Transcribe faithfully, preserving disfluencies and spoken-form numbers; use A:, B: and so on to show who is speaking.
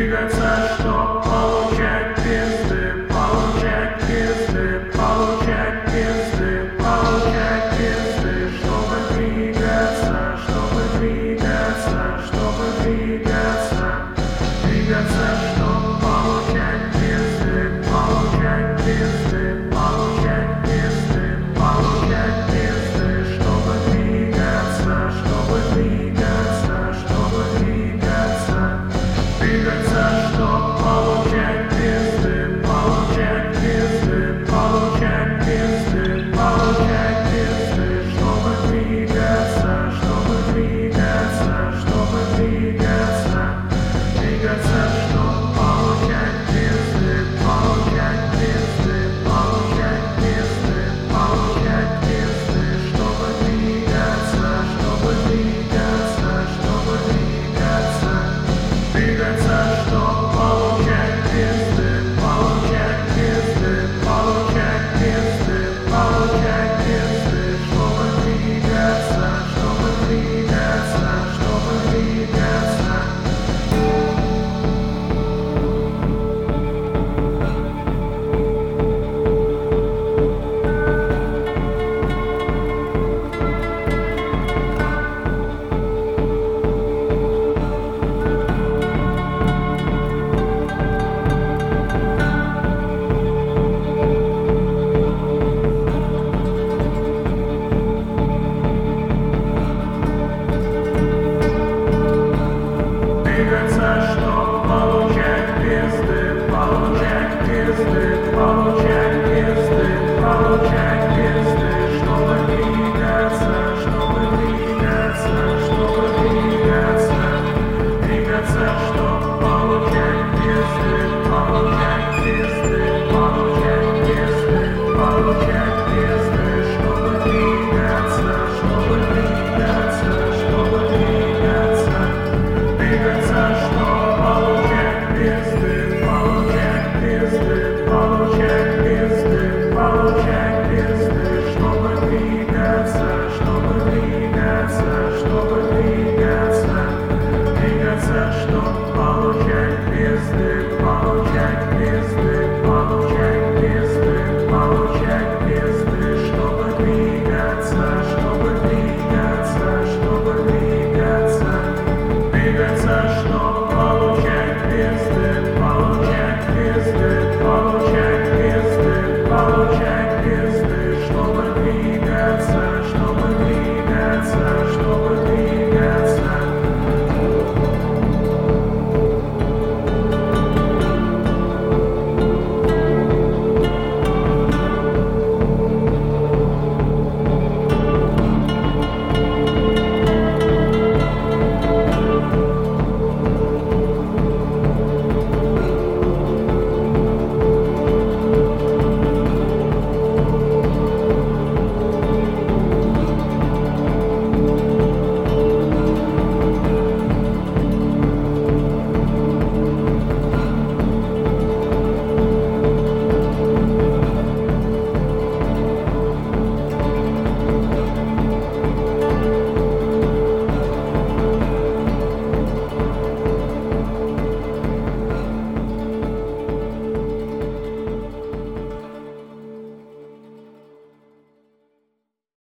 A: Двигаться, чтоб получать пизды, получать пизды, получать пизды, получать пизды, чтобы двигаться, чтобы двигаться, чтобы двигаться, двигаться, чтоб получать пизды, получать пизды, получать пизды, получать пизды, чтобы двигаться, чтобы двигаться, чтобы двигаться, двигаться, чтоб получать пизды, получать пизды, получать пизды, получать пизды, чтобы двигаться, чтобы двигаться, чтобы двигаться, двигаться, чтоб получать пизды, получать пизды, получать пизды, получать пизды, чтобы двигаться, чтобы двигаться, чтобы двигаться, двигаться, чтоб получать пизды, получать пизды, получать пизды, получать пизды, чтобы двигаться, чтобы двигаться, чтобы двигаться. Двигаться, чтоб получать пизды, получать пизды, получать пизды, получать пизды, чтобы двигаться, чтобы двигаться, чтобы двигаться, двигаться, чтоб получать пизды, получать